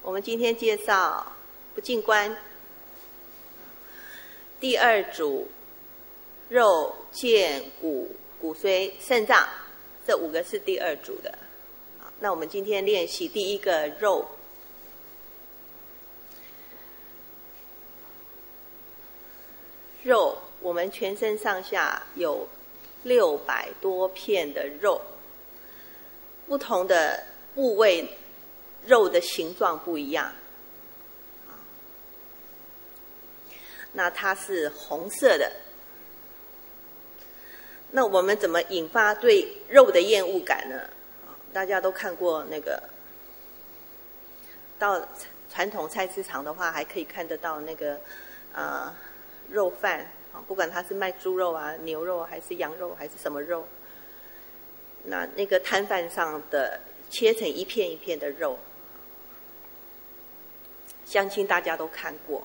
我们今天介绍不净观第二组肉、腱、骨、骨髓、肾脏，这5个是第二组的。那我们今天练习第一个肉。肉，我们全身上下有600多片的肉，不同的部位肉的形状不一样。那它是红色的。那我们怎么引发对肉的厌恶感呢？大家都看过那个，到传统菜市场的话，还可以看得到那个肉贩，不管他是卖猪肉啊、牛肉还是羊肉还是什么肉，那个摊贩上的切成一片一片的肉，相信大家都看过。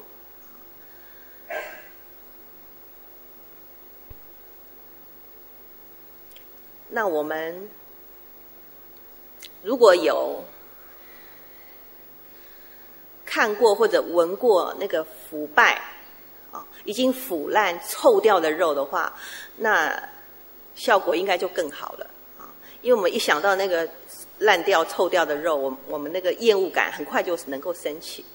那我们如果有看过或者闻过那个腐败已经腐烂臭掉的肉的话，那效果应该就更好了因为我们一想到那个烂掉臭掉的肉，我们那个厌恶感很快就能够升起。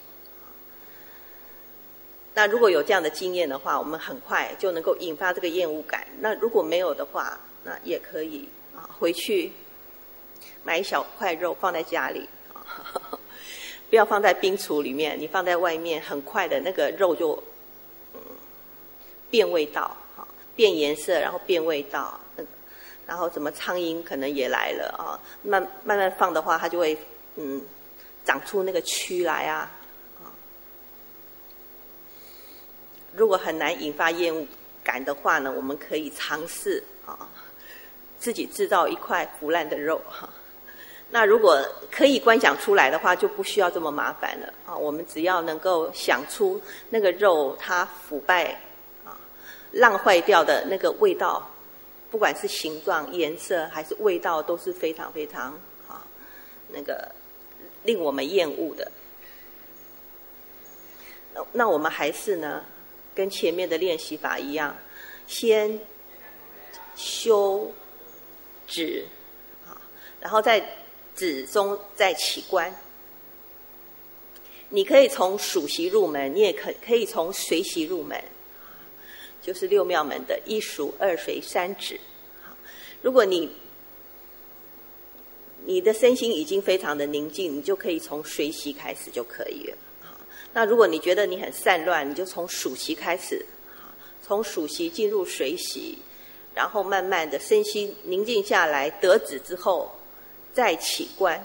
那如果有这样的经验的话，我们很快就能够引发这个厌恶感。那如果没有的话，那也可以回去买一小块肉放在家里不要放在冰橱里面，你放在外面，很快的那个肉就变味道变颜色，然后变味道，然后什么苍蝇可能也来了慢慢放的话，它就会长出那个蛆来啊。如果很难引发厌恶感的话呢，我们可以尝试自己制造一块腐烂的肉那如果可以观想出来的话，就不需要这么麻烦了我们只要能够想出那个肉它腐败烂坏掉的那个味道，不管是形状、颜色还是味道，都是非常非常那个令我们厌恶的。那我们还是呢，跟前面的练习法一样，先修止然后在止中再起观。你可以从属习入门，你也可以从随习入门，就是6妙门的1属2随3止。如果你的身心已经非常的宁静，你就可以从随习开始就可以了。那如果你觉得你很散乱，你就从属习开始，从属习进入随习，然后慢慢的身心宁静下来，得止之后再起观。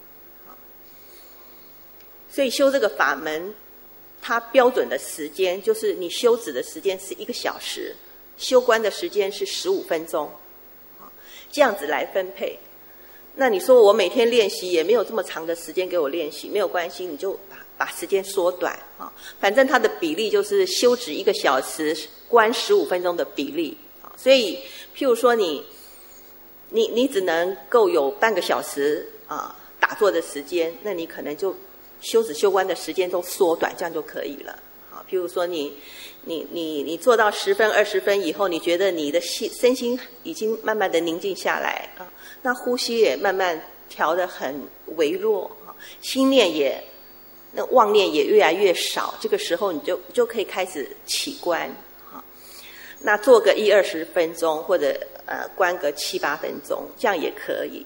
所以修这个法门，它标准的时间就是你修止的时间是1个小时，修观的时间是15分钟，这样子来分配。那你说我每天练习也没有这么长的时间给我练习，没有关系，你就把时间缩短反正它的比例就是修止1个小时，观15分钟的比例所以譬如说你只能够有半个小时打坐的时间，那你可能就修止修观的时间都缩短，这样就可以了譬如说你做到10分20分以后，你觉得你的身心已经慢慢的宁静下来那呼吸也慢慢调得很微弱心念也那妄念也越来越少，这个时候你就可以开始起观那做个10-20分钟，或者观个7-8分钟，这样也可以。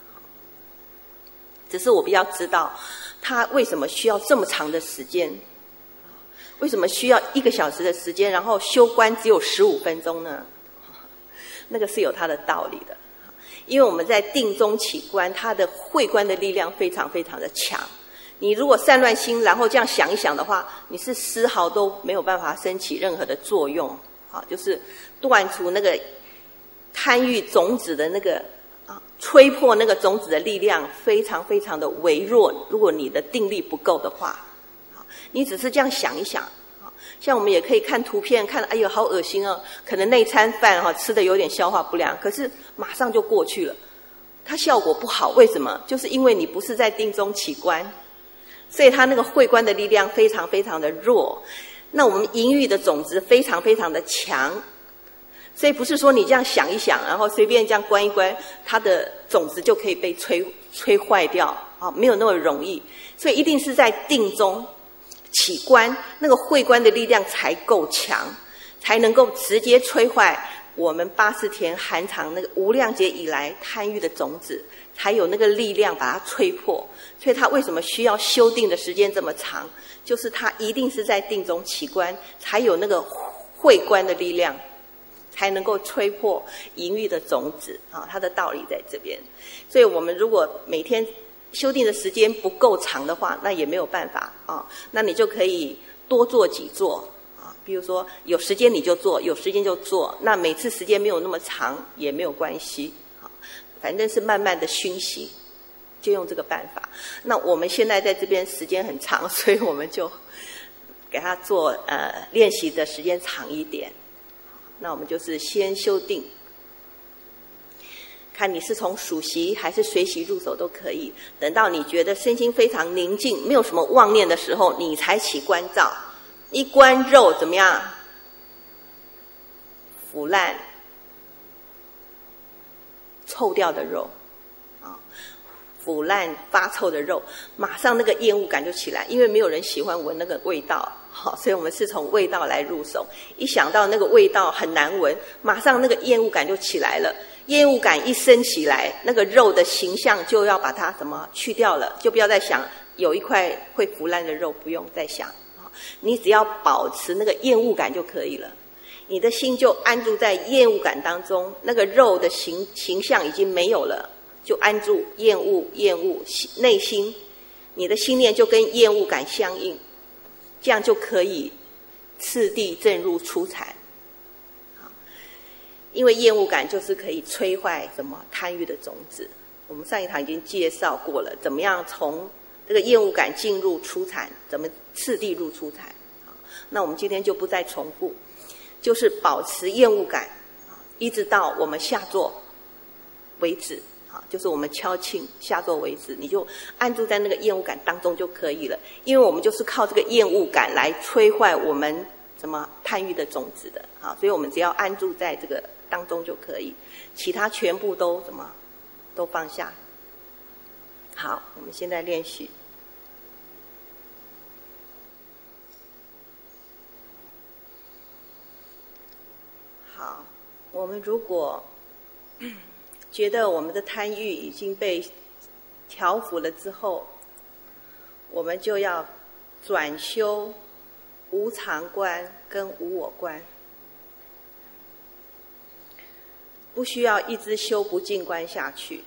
只是我比较知道他为什么需要这么长的时间，为什么需要1个小时的时间，然后修观只有15分钟呢？那个是有它的道理的。因为我们在定中起观，它的慧观的力量非常非常的强。你如果散乱心，然后这样想一想的话，你是丝毫都没有办法升起任何的作用就是断除那个贪欲种子的那个吹破那个种子的力量非常非常的微弱。如果你的定力不够的话，你只是这样想一想像我们也可以看图片，看哎呦好恶心可能那餐饭吃的有点消化不良，可是马上就过去了，它效果不好。为什么？就是因为你不是在定中起观， 所以它那个慧观的力量非常非常的弱。那我们淫欲的种子非常非常的强，所以不是说你这样想一想，然后随便这样观一观，它的种子就可以被摧坏掉啊，没有那么容易。所以一定是在定中起观，那个慧观的力量才够强，才能够直接摧坏我们80田含藏那个无量劫以来贪欲的种子，才有那个力量把它摧破。所以它为什么需要修定的时间这么长，就是它一定是在定中起观，才有那个慧观的力量，才能够摧破淫欲的种子啊，它的道理在这边。所以我们如果每天修定的时间不够长的话，那也没有办法啊。那你就可以多做几做啊，比如说有时间你就做，有时间就做。那每次时间没有那么长也没有关系啊，反正是慢慢的熏习，就用这个办法。那我们现在在这边时间很长，所以我们就给他做练习的时间长一点。那我们就是先修定。看你是从数息还是随息入手都可以，等到你觉得身心非常宁静，没有什么妄念的时候，你才起观照。一观肉怎么样？腐烂、臭掉的肉啊，腐烂发臭的肉，马上那个厌恶感就起来，因为没有人喜欢闻那个味道。好，所以我们是从味道来入手。一想到那个味道很难闻，马上那个厌恶感就起来了。厌恶感一升起来，那个肉的形象就要把它去掉了，就不要再想有一块会腐烂的肉，不用再想。你只要保持那个厌恶感就可以了，你的心就安住在厌恶感当中，那个肉的形象已经没有了，就安住厌恶，内心你的心念就跟厌恶感相应，这样就可以次第正入初禅。因为厌恶感就是可以摧坏贪欲的种子。我们上一堂已经介绍过了，怎么样从这个厌恶感进入初禅，怎么次第入初禅。那我们今天就不再重复，就是保持厌恶感，一直到我们下座为止。就是我们敲磬下座为止，你就安住在那个厌恶感当中就可以了。因为我们就是靠这个厌恶感来摧坏我们贪欲的种子的。所以我们只要安住在这个当中就可以，其他全部都都放下。好，我们现在练习。好，我们如果觉得我们的贪欲已经被调伏了之后，我们就要转修无常观跟无我观，不需要一直修不净观下去。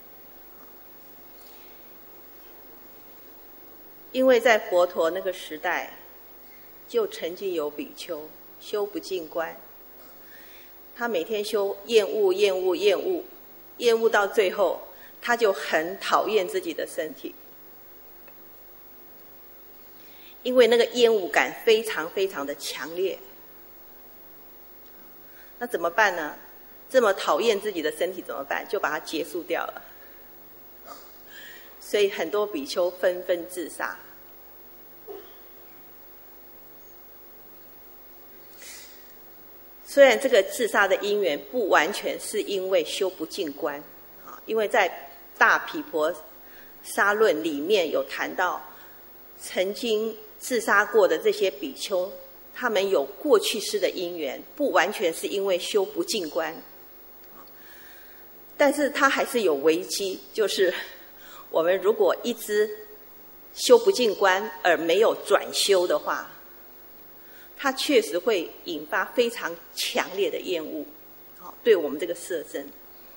因为在佛陀那个时代，就曾经有比丘修不净观，他每天修厌恶到最后，他就很讨厌自己的身体，因为那个厌恶感非常非常的强烈。那怎么办呢？这么讨厌自己的身体怎么办？就把它结束掉了。所以很多比丘纷纷自杀。虽然这个自杀的因缘不完全是因为修不净观，因为在大毗婆沙论里面有谈到，曾经自杀过的这些比丘，他们有过去世的因缘，不完全是因为修不净观，但是他还是有危机，就是我们如果一直修不净观而没有转修的话，它确实会引发非常强烈的厌恶，对我们这个色身。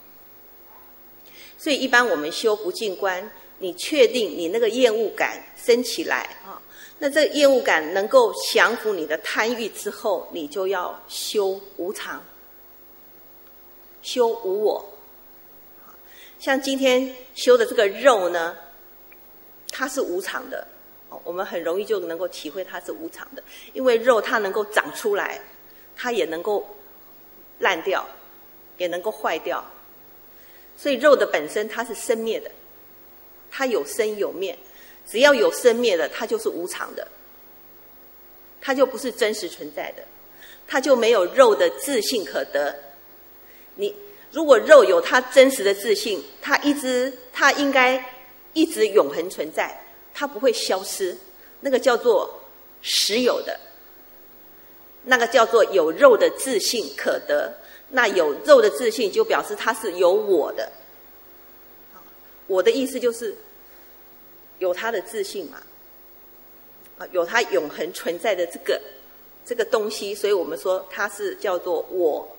所以一般我们修不净观，你确定你那个厌恶感升起来，那这个厌恶感能够降服你的贪欲之后，你就要修无常，修无我。像今天修的这个肉呢，它是无常的，我们很容易就能够体会它是无常的，因为肉它能够长出来，它也能够烂掉，也能够坏掉，所以肉的本身它是生灭的，它有生有灭， 只要有生灭的，它就是无常的，它就不是真实存在的，它就没有肉的自性可得。你如果肉有它真实的自性，它应该一直永恒存在，它不会消失，那个叫做实有的，那个叫做有肉的自性可得。那有肉的自性就表示它是有我的，我的意思就是有它的自性嘛，有它永恒存在的这个东西，所以我们说它是叫做我。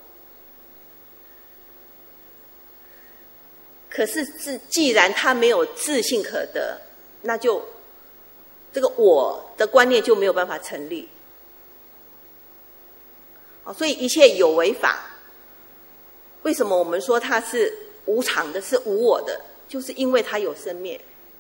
可是既然它没有自性可得，那就这个我的观念就没有办法成立。所以一切有为法，为什么我们说它是无常的，是无我的，就是因为它有生灭，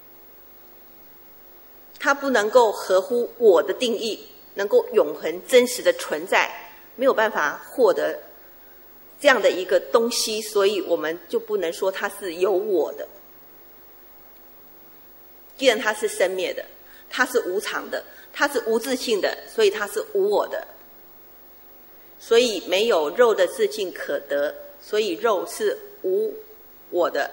它不能够合乎我的定义，能够永恒真实的存在，没有办法获得这样的一个东西，所以我们就不能说它是有我的。既然它是生灭的，它是无常的，它是无自性的，所以它是无我的，所以没有肉的自性可得，所以肉是无我的。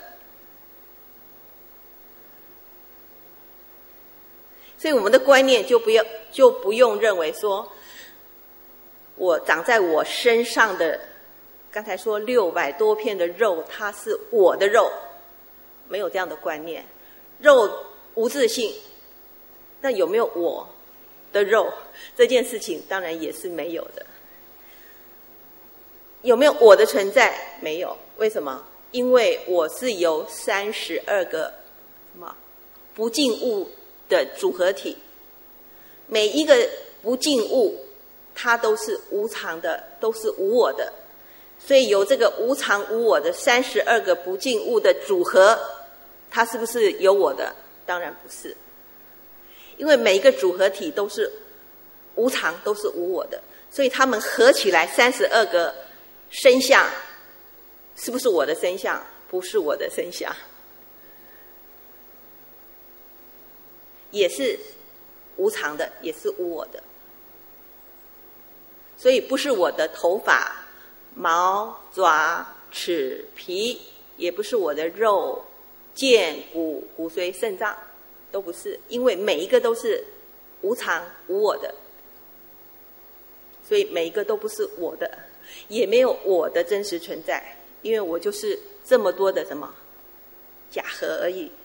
所以我们的观念就不用认为说我长在我身上的，刚才说600多片的肉它是我的肉，没有这样的观念。肉无自性，那有没有我的肉这件事情当然也是没有的。有没有我的存在？没有。为什么？因为我是由32个不净物的组合体，每一个不净物它都是无常的，都是无我的，所以由这个无常无我的32个不净物的组合，它是不是有我的？当然不是，因为每一个组合体都是无常，都是无我的，所以它们合起来32个身相，是不是我的身相？不是我的身相，也是无常的，也是无我的。所以不是我的头发、毛、爪、齿、皮，也不是我的肉、腱、骨、骨髓、肾脏，都不是，因为每一个都是无常无我的，所以每一个都不是我的，也没有我的真实存在，因为我就是这么多的什么假合而已。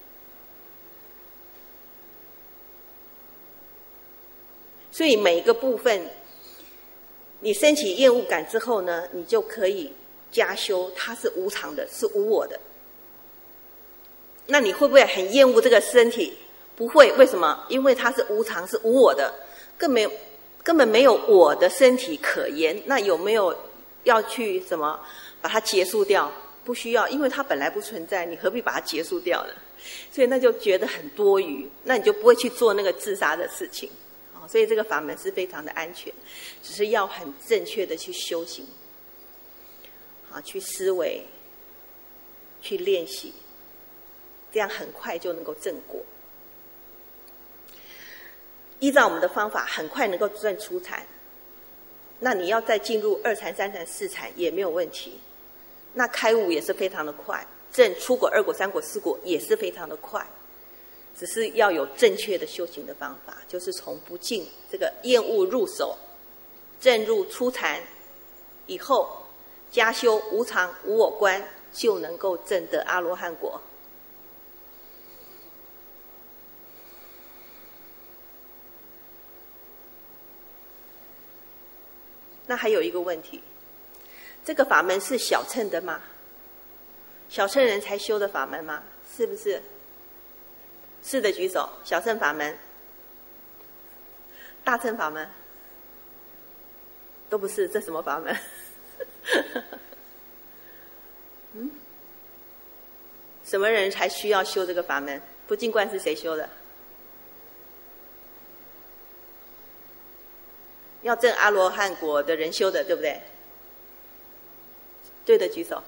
所以每一个部分你升起厌恶感之后呢，你就可以加修它是无常的，是无我的。那你会不会很厌恶这个身体？不会。为什么？因为它是无常，是无我的，根本没有我的身体可言。那有没有要去什么把它结束掉？不需要，因为它本来不存在，你何必把它结束掉呢？所以那就觉得很多余，那你就不会去做那个自杀的事情。所以这个法门是非常的安全，只是要很正确的去修行，去思维，去练习，这样很快就能够正果。依照我们的方法，很快能够证初禅。那你要再进入2禅、3禅、4禅也没有问题。那开悟也是非常的快，证初果、2果、3果、4果也是非常的快。只是要有正确的修行的方法，就是从不净这个厌恶入手，证入初禅以后，加修无常无我观，就能够证得阿罗汉果。那还有一个问题，这个法门是小乘的吗？小乘人才修的法门吗？是不是？是的举手。小乘法门、大乘法门都不是，这什么法门？什么人才需要修这个法门？不净观是谁修的？要证阿罗汉果的人修的，对不对？对的举手。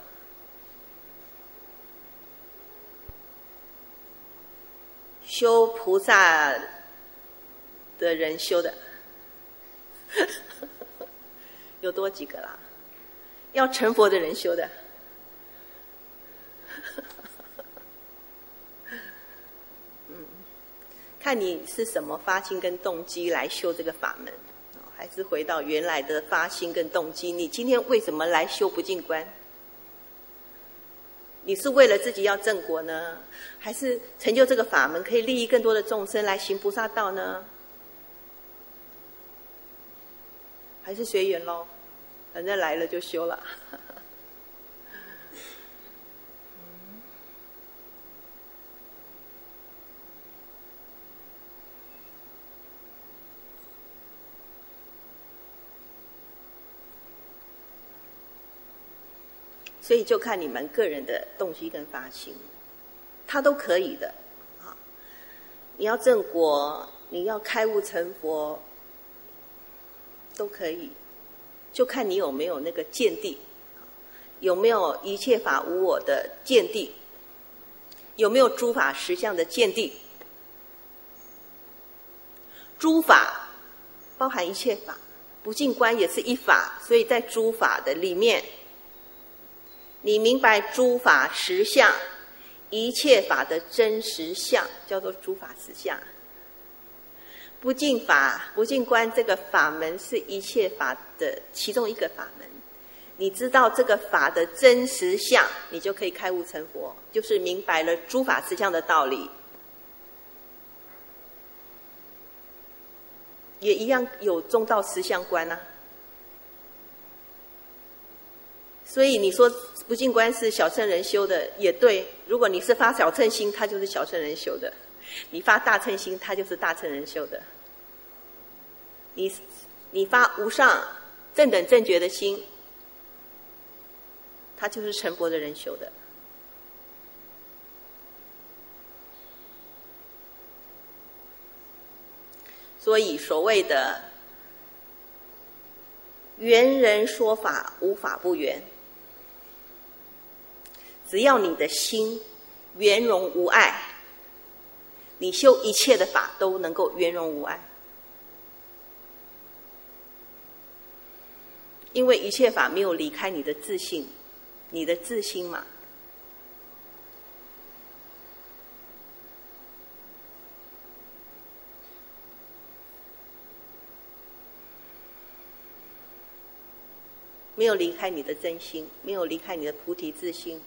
修菩萨的人修的有多几个啦？要成佛的人修的看你是什么发心跟动机来修这个法门，还是回到原来的发心跟动机？你今天为什么来修不净观？你是为了自己要正果呢，还是成就这个法门可以利益更多的众生来行菩萨道呢？还是随缘咯，反正来了就修了。所以就看你们个人的动机跟发心，它都可以的啊。你要正果，你要开悟成佛，都可以，就看你有没有那个见地，有没有一切法无我的见地，有没有诸法实相的见地。诸法包含一切法，不净观也是一法，所以在诸法的里面，你明白诸法实相，一切法的真实相，叫做诸法实相。不净法、不净观这个法门是一切法的其中一个法门。你知道这个法的真实相，你就可以开悟成佛，就是明白了诸法实相的道理。也一样有中道实相观啊。所以你说不净观是小乘人修的，也对。如果你是发小乘心，它就是小乘人修的；你发大乘心，它就是大乘人修的。你发无上正等正觉的心，它就是成佛的人修的。所以所谓的圆人说法，无法不圆。只要你的心圆融无碍，你修一切的法都能够圆融无碍。因为一切法没有离开你的自性，你的自心嘛。没有离开你的真心，没有离开你的菩提自心。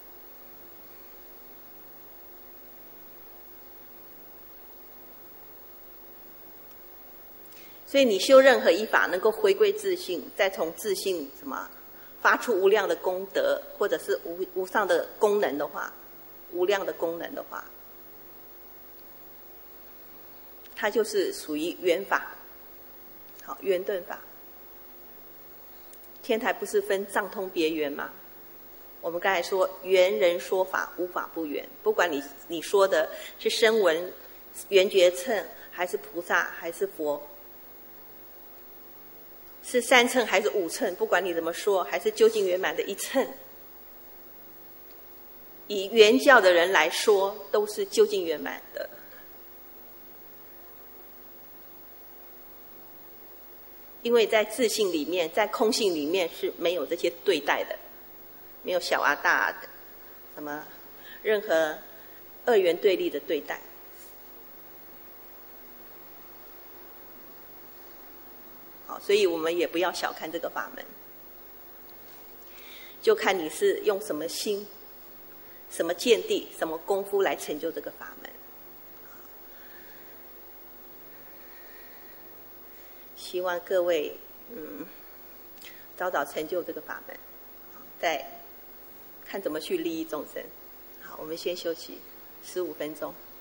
所以你修任何一法，能够回归自性，再从自性什么发出无量的功德，或者是无上的功能的话，无量的功能的话，它就是属于圆法，好，圆顿法。天台不是分藏通别圆吗？我们刚才说圆人说法，无法不圆。不管你说的是声闻、缘觉乘，还是菩萨，还是佛，是三乘还是五乘，不管你怎么说，还是究竟圆满的一乘，以圆教的人来说，都是究竟圆满的。因为在自性里面，在空性里面是没有这些对待的，没有小啊大啊的，什么任何二元对立的对待。好，所以我们也不要小看这个法门，就看你是用什么心、什么见地、什么功夫来成就这个法门。希望各位早早成就这个法门，再看怎么去利益众生。好，我们先休息15分钟。